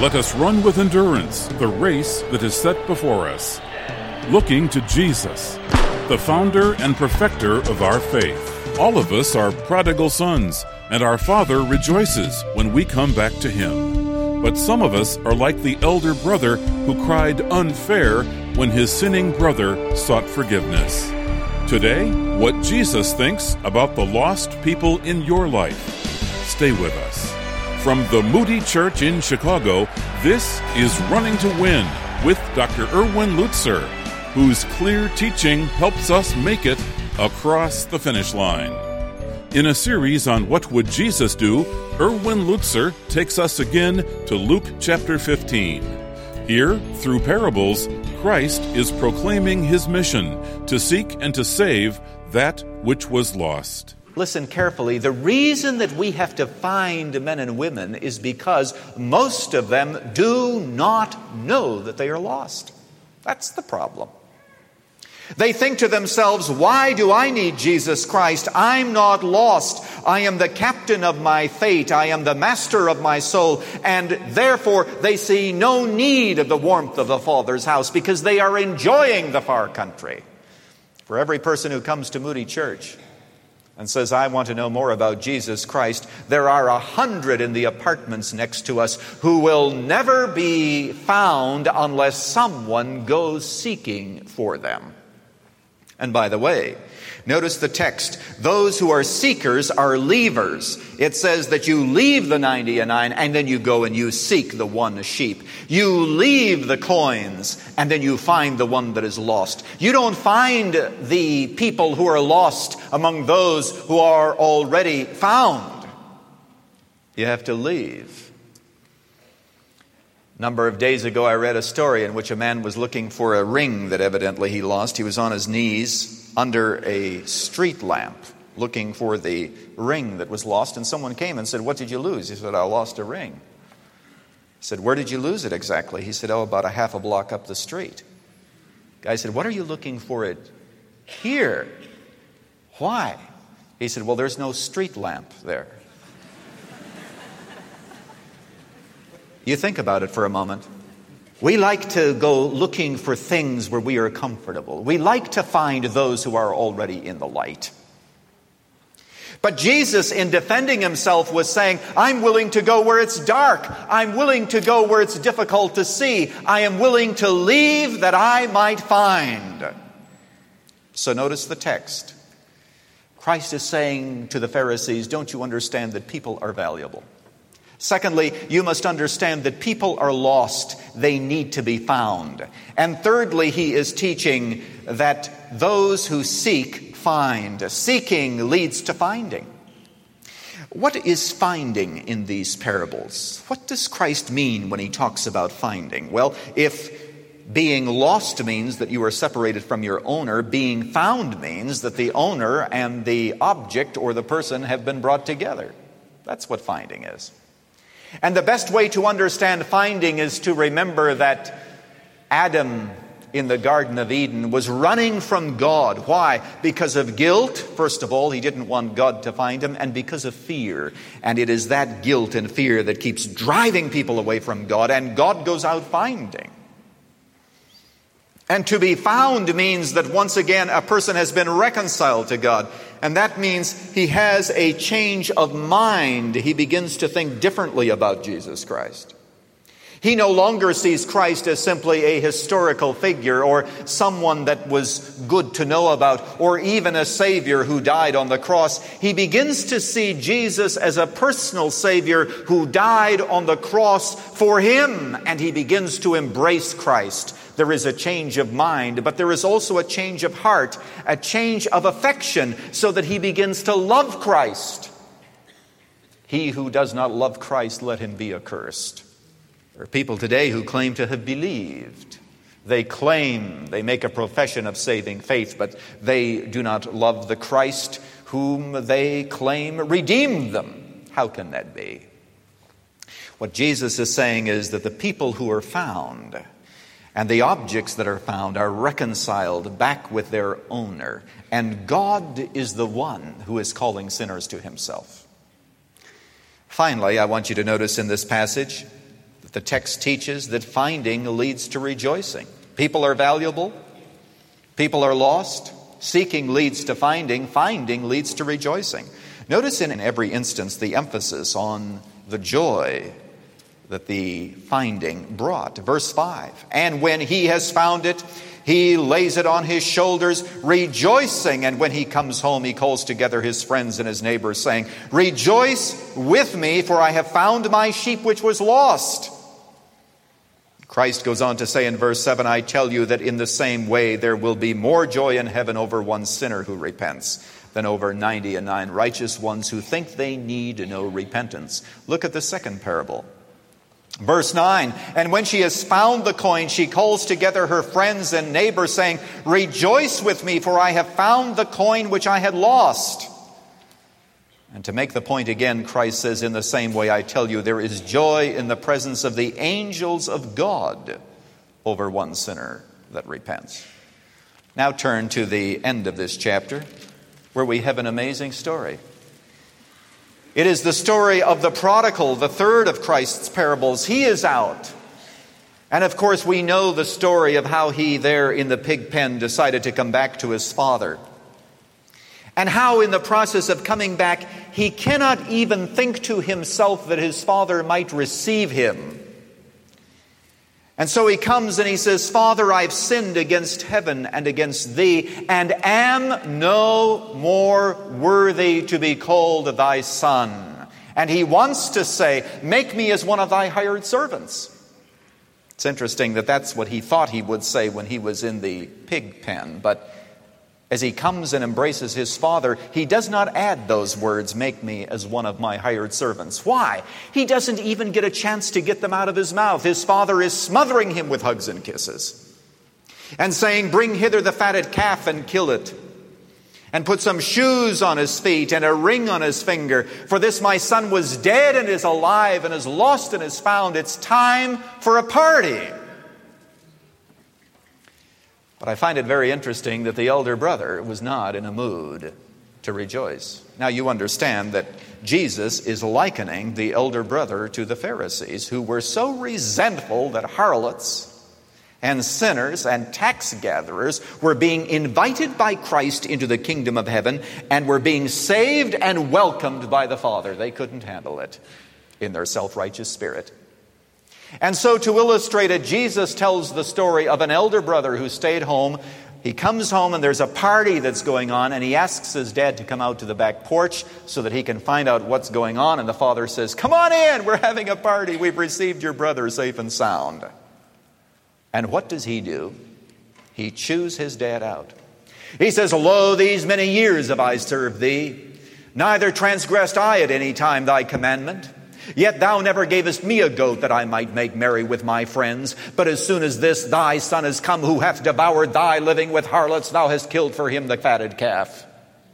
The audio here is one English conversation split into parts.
Let us run with endurance the race that is set before us, looking to Jesus, the founder and perfecter of our faith. All of us are prodigal sons, and our Father rejoices when we come back to Him. But some of us are like the elder brother who cried unfair when his sinning brother sought forgiveness. Today, what Jesus thinks about the lost people in your life. Stay with us. From the Moody Church in Chicago, this is Running to Win with Dr. Erwin Lutzer, whose clear teaching helps us make it across the finish line. In a series on What Would Jesus Do, Erwin Lutzer takes us again to Luke chapter 15. Here, through parables, Christ is proclaiming His mission to seek and to save that which was lost. Listen carefully. The reason that we have to find men and women is because most of them do not know that they are lost. That's the problem. They think to themselves, why do I need Jesus Christ? I'm not lost. I am the captain of my fate. I am the master of my soul. And therefore, they see no need of the warmth of the Father's house because they are enjoying the far country. For every person who comes to Moody Church and says, I want to know more about Jesus Christ, there are 100 in the apartments next to us who will never be found unless someone goes seeking for them. And by the way, notice the text. Those who are seekers are leavers. It says that you leave the 99 and then you go and you seek the one sheep. You leave the coins and then you find the one that is lost. You don't find the people who are lost among those who are already found. You have to leave. A number of days ago, I read a story in which a man was looking for a ring that evidently he lost. He was on his knees under a street lamp looking for the ring that was lost. And someone came and said, what did you lose? He said, I lost a ring. He said, where did you lose it exactly? He said, about a half a block up the street. The guy said, what are you looking for it here? Why? He said, well, there's no street lamp there. You think about it for a moment. We like to go looking for things where we are comfortable. We like to find those who are already in the light. But Jesus, in defending Himself, was saying, I'm willing to go where it's dark. I'm willing to go where it's difficult to see. I am willing to leave that I might find. So notice the text. Christ is saying to the Pharisees, don't you understand that people are valuable? Secondly, you must understand that people are lost. They need to be found. And thirdly, He is teaching that those who seek, find. Seeking leads to finding. What is finding in these parables? What does Christ mean when He talks about finding? Well, if being lost means that you are separated from your owner, being found means that the owner and the object or the person have been brought together. That's what finding is. And the best way to understand finding is to remember that Adam in the Garden of Eden was running from God. Why? Because of guilt. First of all, he didn't want God to find him, and because of fear. And it is that guilt and fear that keeps driving people away from God, and God goes out finding. And to be found means that once again a person has been reconciled to God. And that means he has a change of mind. He begins to think differently about Jesus Christ. He no longer sees Christ as simply a historical figure or someone that was good to know about or even a Savior who died on the cross. He begins to see Jesus as a personal Savior who died on the cross for him, and he begins to embrace Christ. There is a change of mind, but there is also a change of heart, a change of affection, so that he begins to love Christ. He who does not love Christ, let him be accursed. There are people today who claim to have believed. They make a profession of saving faith, but they do not love the Christ whom they claim redeemed them. How can that be? What Jesus is saying is that the people who are found and the objects that are found are reconciled back with their owner. And God is the one who is calling sinners to himself. Finally, I want you to notice in this passage, The text teaches that finding leads to rejoicing. People are valuable. People are lost. Seeking leads to finding. Finding leads to rejoicing. Notice in every instance the emphasis on the joy that the finding brought. Verse 5, and when he has found it, he lays it on his shoulders, rejoicing. And when he comes home, he calls together his friends and his neighbors, saying, rejoice with me, for I have found my sheep which was lost. Christ goes on to say in verse 7, I tell you that in the same way there will be more joy in heaven over one sinner who repents than over 99 righteous ones who think they need no repentance. Look at the second parable. Verse 9, and when she has found the coin, she calls together her friends and neighbors, saying, rejoice with me, for I have found the coin which I had lost. And to make the point again, Christ says, in the same way, I tell you, there is joy in the presence of the angels of God over one sinner that repents. Now turn to the end of this chapter, where we have an amazing story. It is the story of the prodigal, the third of Christ's parables. He is out. And of course, we know the story of how he there in the pig pen decided to come back to his father. And how in the process of coming back, he cannot even think to himself that his father might receive him. And so he comes and he says, Father, I've sinned against heaven and against thee, and am no more worthy to be called thy son. And he wants to say, make me as one of thy hired servants. It's interesting that that's what he thought he would say when he was in the pig pen. But as he comes and embraces his father, he does not add those words, make me as one of my hired servants. Why? He doesn't even get a chance to get them out of his mouth. His father is smothering him with hugs and kisses and saying, bring hither the fatted calf and kill it, and put some shoes on his feet and a ring on his finger. For this my son was dead and is alive, and is lost and is found. It's time for a party. But I find it very interesting that the elder brother was not in a mood to rejoice. Now you understand that Jesus is likening the elder brother to the Pharisees, who were so resentful that harlots and sinners and tax gatherers were being invited by Christ into the kingdom of heaven and were being saved and welcomed by the Father. They couldn't handle it in their self-righteous spirit. And so to illustrate it, Jesus tells the story of an elder brother who stayed home. He comes home and there's a party that's going on, and he asks his dad to come out to the back porch so that he can find out what's going on. And the father says, come on in, we're having a party. We've received your brother safe and sound. And what does he do? He chews his dad out. He says, lo, these many years have I served thee. Neither transgressed I at any time thy commandment. Yet thou never gavest me a goat that I might make merry with my friends. But as soon as this thy son is come, who hath devoured thy living with harlots, thou hast killed for him the fatted calf.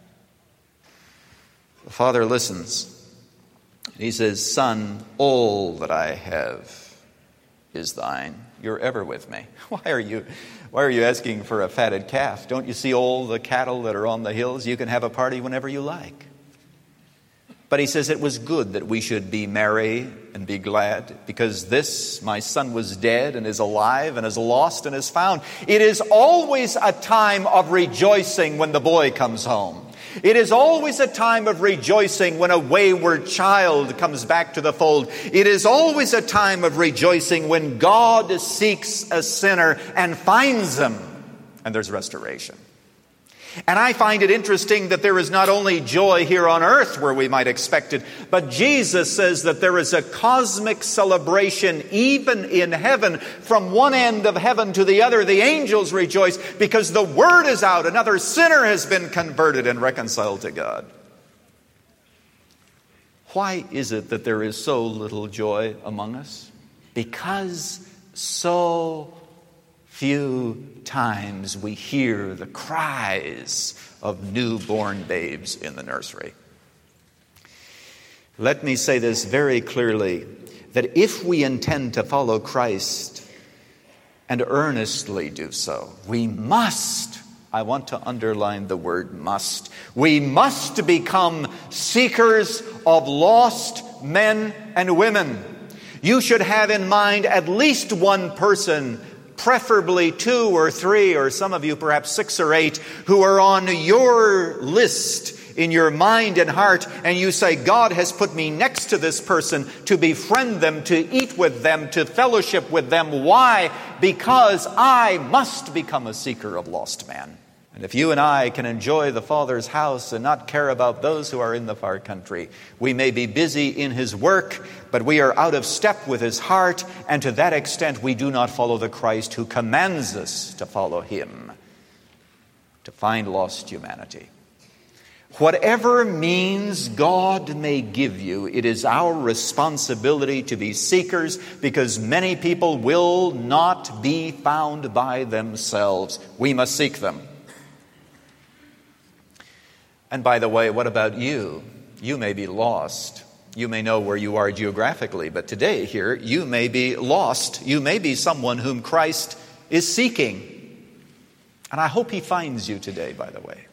The father listens. He says, son, all that I have is thine. You're ever with me. Why are you asking for a fatted calf? Don't you see all the cattle that are on the hills? You can have a party whenever you like. But he says it was good that we should be merry and be glad, because this, my son, was dead and is alive and is lost and is found. It is always a time of rejoicing when the boy comes home. It is always a time of rejoicing when a wayward child comes back to the fold. It is always a time of rejoicing when God seeks a sinner and finds him, and there's restoration. And I find it interesting that there is not only joy here on earth where we might expect it, but Jesus says that there is a cosmic celebration even in heaven. From one end of heaven to the other, the angels rejoice because the word is out. Another sinner has been converted and reconciled to God. Why is it that there is so little joy among us? Because so few times we hear the cries of newborn babes in the nursery. Let me say this very clearly, that if we intend to follow Christ and earnestly do so, we must, I want to underline the word must, we must become seekers of lost men and women. You should have in mind at least one person, preferably 2 or 3, or some of you perhaps 6 or 8, who are on your list in your mind and heart, and you say, God has put me next to this person to befriend them, to eat with them, to fellowship with them. Why? Because I must become a seeker of lost men. And if you and I can enjoy the Father's house and not care about those who are in the far country, we may be busy in His work, but we are out of step with His heart, and to that extent we do not follow the Christ who commands us to follow Him, to find lost humanity. Whatever means God may give you, it is our responsibility to be seekers, because many people will not be found by themselves. We must seek them. And by the way, what about you? You may be lost. You may know where you are geographically, but today here, you may be lost. You may be someone whom Christ is seeking. And I hope He finds you today, by the way.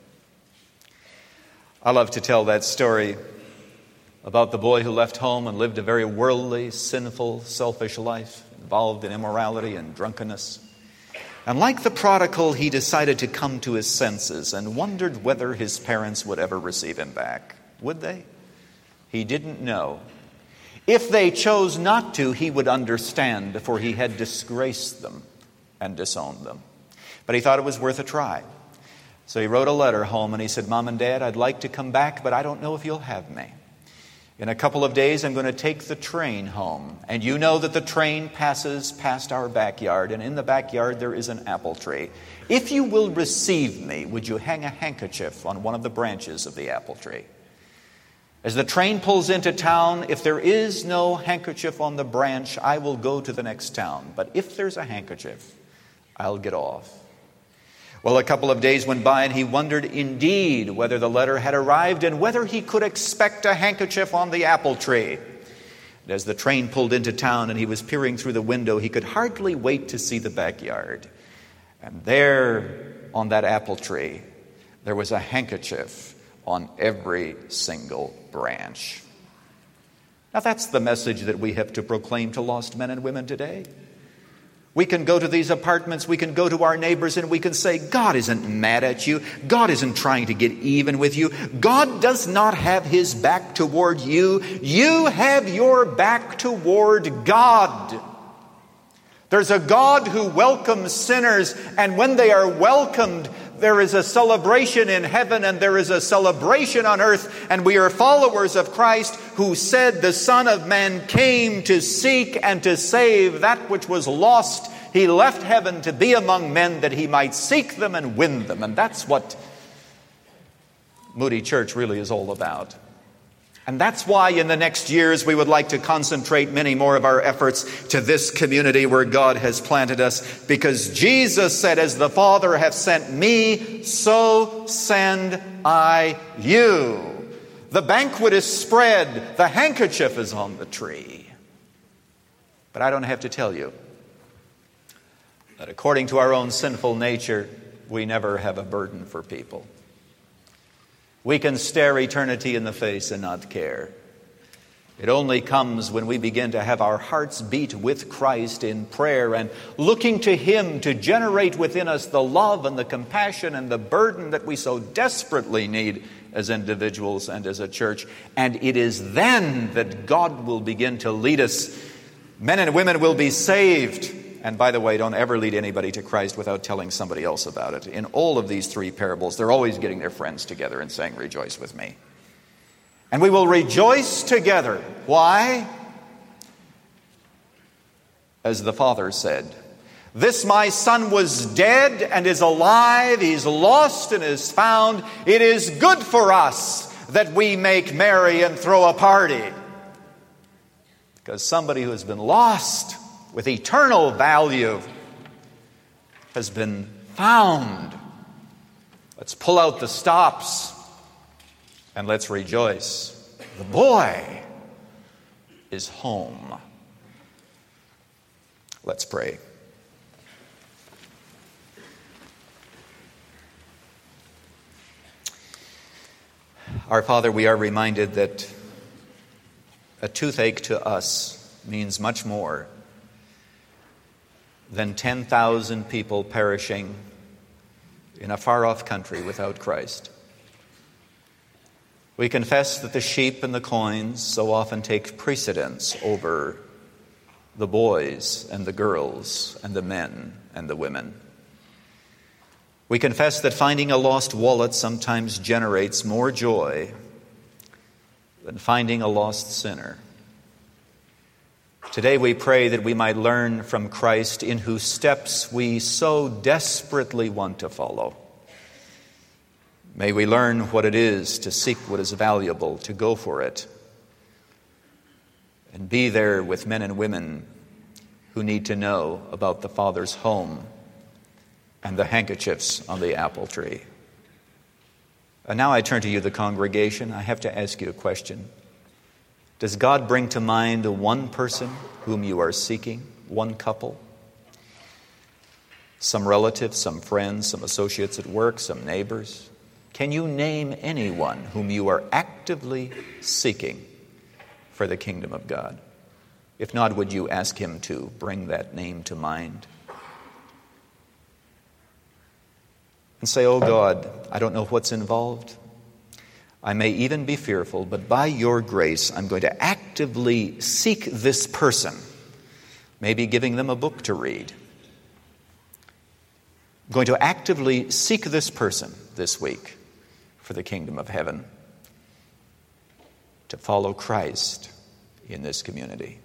I love to tell that story about the boy who left home and lived a very worldly, sinful, selfish life, involved in immorality and drunkenness. And like the prodigal, he decided to come to his senses and wondered whether his parents would ever receive him back. Would they? He didn't know. If they chose not to, he would understand, for he had disgraced them and disowned them. But he thought it was worth a try. So he wrote a letter home and he said, Mom and Dad, I'd like to come back, but I don't know if you'll have me. In a couple of days, I'm going to take the train home. And you know that the train passes past our backyard, and in the backyard there is an apple tree. If you will receive me, would you hang a handkerchief on one of the branches of the apple tree? As the train pulls into town, if there is no handkerchief on the branch, I will go to the next town. But if there's a handkerchief, I'll get off. Well, a couple of days went by, and he wondered indeed whether the letter had arrived and whether he could expect a handkerchief on the apple tree. And as the train pulled into town and he was peering through the window, he could hardly wait to see the backyard. And there, on that apple tree, there was a handkerchief on every single branch. Now, that's the message that we have to proclaim to lost men and women today. We can go to these apartments, we can go to our neighbors, and we can say, God isn't mad at you. God isn't trying to get even with you. God does not have His back toward you. You have your back toward God. There's a God who welcomes sinners, and when they are welcomed, there is a celebration in heaven and there is a celebration on earth, and we are followers of Christ, who said the Son of Man came to seek and to save that which was lost. He left heaven to be among men that He might seek them and win them. And that's what Moody Church really is all about. And that's why in the next years we would like to concentrate many more of our efforts to this community where God has planted us. Because Jesus said, as the Father hath sent me, so send I you. The banquet is spread. The handkerchief is on the tree. But I don't have to tell you that according to our own sinful nature, we never have a burden for people. We can stare eternity in the face and not care. It only comes when we begin to have our hearts beat with Christ in prayer and looking to Him to generate within us the love and the compassion and the burden that we so desperately need as individuals and as a church. And it is then that God will begin to lead us. Men and women will be saved. And by the way, don't ever lead anybody to Christ without telling somebody else about it. In all of these 3 parables, they're always getting their friends together and saying, rejoice with me. And we will rejoice together. Why? As the Father said, this my son was dead and is alive. He's lost and is found. It is good for us that we make merry and throw a party. Because somebody who has been lost with eternal value has been found. Let's pull out the stops and let's rejoice. The boy is home. Let's pray. Our Father, we are reminded that a toothache to us means much more than 10,000 people perishing in a far-off country without Christ. We confess that the sheep and the coins so often take precedence over the boys and the girls and the men and the women. We confess that finding a lost wallet sometimes generates more joy than finding a lost sinner. Today we pray that we might learn from Christ, in whose steps we so desperately want to follow. May we learn what it is to seek what is valuable, to go for it, and be there with men and women who need to know about the Father's home and the handkerchiefs on the apple tree. And now I turn to you, the congregation. I have to ask you a question. Does God bring to mind the one person whom you are seeking, one couple? Some relatives, some friends, some associates at work, some neighbors? Can you name anyone whom you are actively seeking for the kingdom of God? If not, would you ask him to bring that name to mind? And say, oh God, I don't know what's involved. I may even be fearful, but by your grace, I'm going to actively seek this person, maybe giving them a book to read. I'm going to actively seek this person this week for the kingdom of heaven, to follow Christ in this community.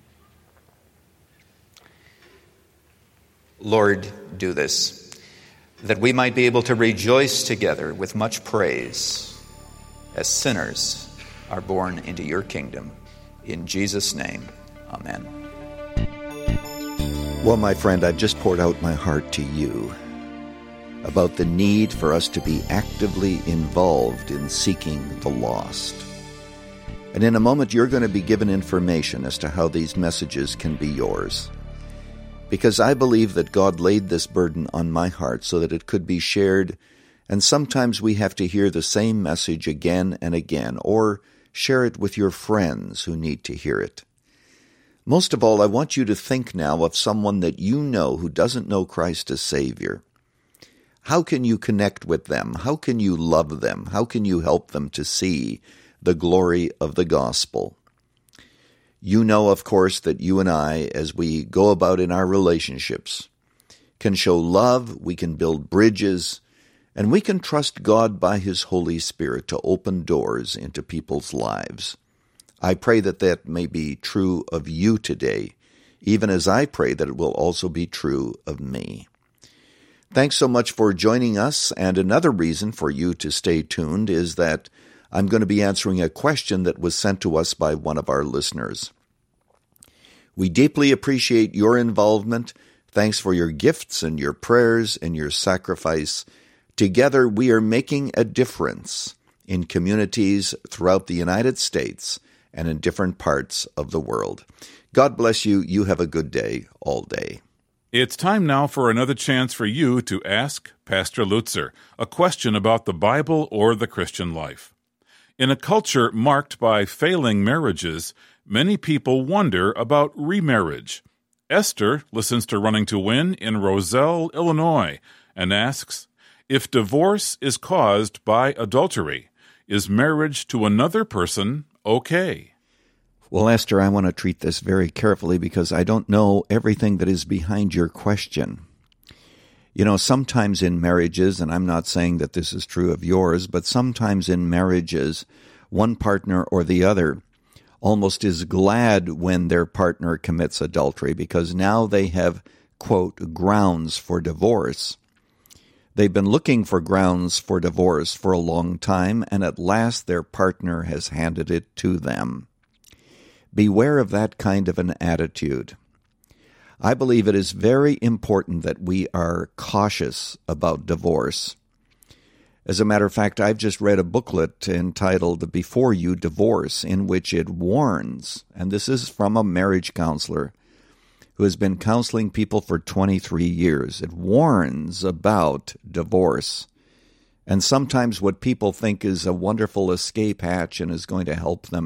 Lord, do this, that we might be able to rejoice together with much praise as sinners are born into your kingdom. In Jesus' name, amen. Well, my friend, I've just poured out my heart to you about the need for us to be actively involved in seeking the lost. And in a moment, you're going to be given information as to how these messages can be yours. Because I believe that God laid this burden on my heart so that it could be shared, and sometimes we have to hear the same message again and again, or share it with your friends who need to hear it. Most of all, I want you to think now of someone that you know who doesn't know Christ as Savior. How can you connect with them? How can you love them? How can you help them to see the glory of the gospel? You know, of course, that you and I, as we go about in our relationships, can show love, we can build bridges, and we can trust God by His Holy Spirit to open doors into people's lives. I pray that that may be true of you today, even as I pray that it will also be true of me. Thanks so much for joining us, and another reason for you to stay tuned is that I'm going to be answering a question that was sent to us by one of our listeners. We deeply appreciate your involvement. Thanks for your gifts and your prayers and your sacrifice. Together, we are making a difference in communities throughout the United States and in different parts of the world. God bless you. You have a good day all day. It's time now for another chance for you to ask Pastor Lutzer a question about the Bible or the Christian life. In a culture marked by failing marriages, many people wonder about remarriage. Esther listens to Running to Win in Roselle, Illinois, and asks, if divorce is caused by adultery, is marriage to another person okay? Well, Esther, I want to treat this very carefully because I don't know everything that is behind your question. You know, sometimes in marriages, and I'm not saying that this is true of yours, but sometimes in marriages, one partner or the other almost is glad when their partner commits adultery because now they have, quote, grounds for divorce. They've been looking for grounds for divorce for a long time, and at last their partner has handed it to them. Beware of that kind of an attitude. I believe it is very important that we are cautious about divorce. As a matter of fact, I've just read a booklet entitled Before You Divorce, in which it warns, and this is from a marriage counselor who has been counseling people for 23 years. It warns about divorce. And sometimes what people think is a wonderful escape hatch and is going to help them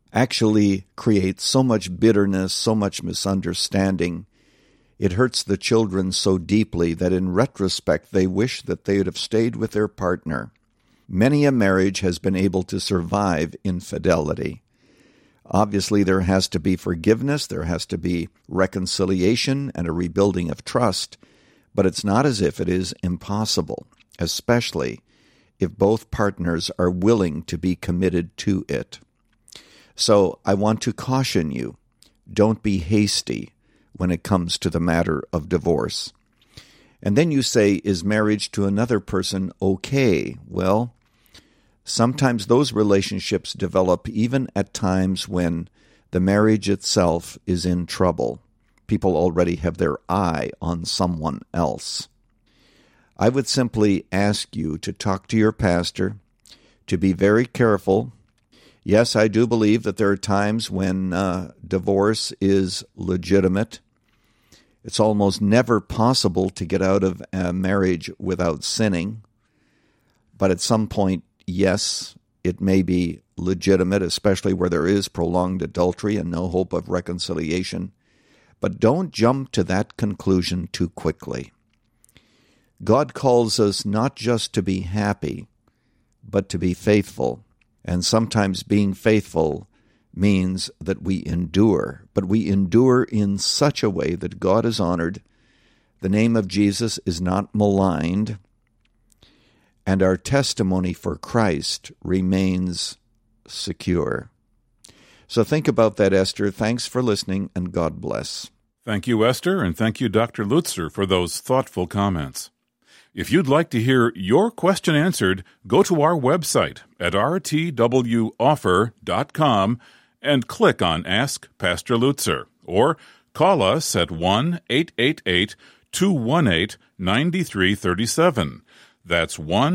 actually creates so much bitterness, so much misunderstanding. It hurts the children so deeply that in retrospect they wish that they would have stayed with their partner. Many a marriage has been able to survive infidelity. Obviously, there has to be forgiveness, there has to be reconciliation and a rebuilding of trust, but it's not as if it is impossible, especially if both partners are willing to be committed to it. So I want to caution you, don't be hasty when it comes to the matter of divorce. And then you say, is marriage to another person okay? Well, sometimes those relationships develop even at times when the marriage itself is in trouble. People already have their eye on someone else. I would simply ask you to talk to your pastor, to be very careful. Yes, I do believe that there are times when divorce is legitimate. It's almost never possible to get out of a marriage without sinning. But at some point, yes, it may be legitimate, especially where there is prolonged adultery and no hope of reconciliation. But don't jump to that conclusion too quickly. God calls us not just to be happy, but to be faithful. And sometimes being faithful means that we endure, but we endure in such a way that God is honored, the name of Jesus is not maligned, and our testimony for Christ remains secure. So think about that, Esther. Thanks for listening, and God bless. Thank you, Esther, and thank you, Dr. Lutzer, for those thoughtful comments. If you'd like to hear your question answered, go to our website at rtwoffer.com and click on Ask Pastor Lutzer, or call us at 1-888-218-9337. That's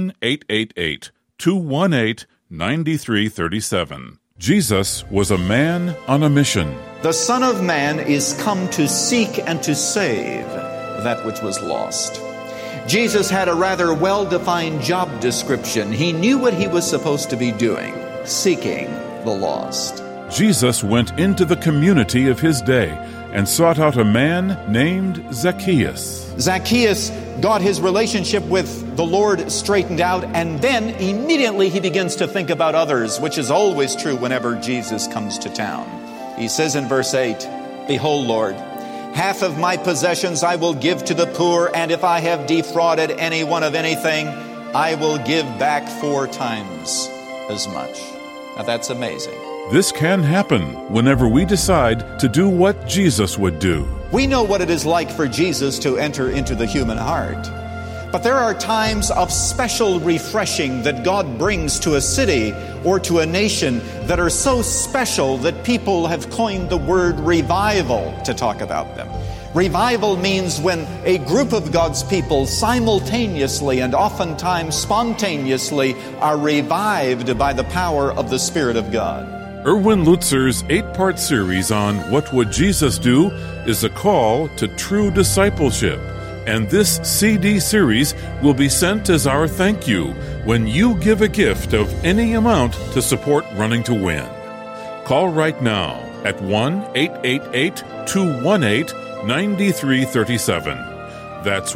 1-888-218-9337. Jesus was a man on a mission. The Son of Man is come to seek and to save that which was lost. Jesus had a rather well-defined job description. He knew what he was supposed to be doing, seeking the lost. Jesus went into the community of his day and sought out a man named Zacchaeus. Zacchaeus got his relationship with the Lord straightened out, and then immediately he begins to think about others, which is always true whenever Jesus comes to town. He says in verse 8, "Behold, Lord, half of my possessions I will give to the poor, and if I have defrauded anyone of anything, I will give back 4 times as much." Now that's amazing. This can happen whenever we decide to do what Jesus would do. We know what it is like for Jesus to enter into the human heart. But there are times of special refreshing that God brings to a city or to a nation that are so special that people have coined the word revival to talk about them. Revival means when a group of God's people simultaneously and oftentimes spontaneously are revived by the power of the Spirit of God. Erwin Lutzer's 8-part series on What Would Jesus Do is a call to true discipleship. And this CD series will be sent as our thank you when you give a gift of any amount to support Running to Win. Call right now at 1-888-218-9337. That's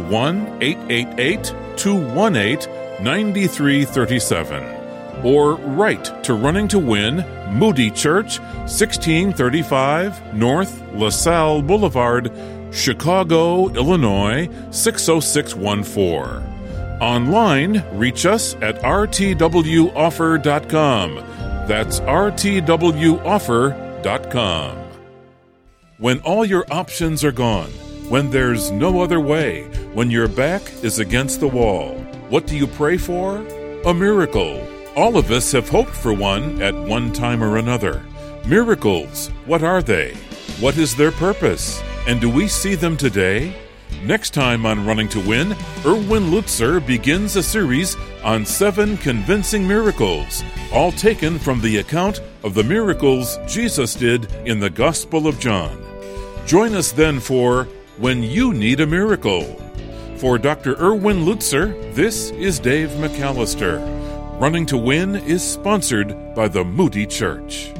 1-888-218-9337. Or write to Running to Win, Moody Church, 1635 North LaSalle Boulevard, Chicago, Illinois, 60614. Online, reach us at rtwoffer.com. That's rtwoffer.com. When all your options are gone, when there's no other way, when your back is against the wall, what do you pray for? A miracle. All of us have hoped for one at one time or another. Miracles, what are they? What is their purpose? And do we see them today? Next time on Running to Win, Erwin Lutzer begins a series on 7 convincing miracles, all taken from the account of the miracles Jesus did in the Gospel of John. Join us then for When You Need a Miracle. For Dr. Erwin Lutzer, this is Dave McAllister. Running to Win is sponsored by the Moody Church.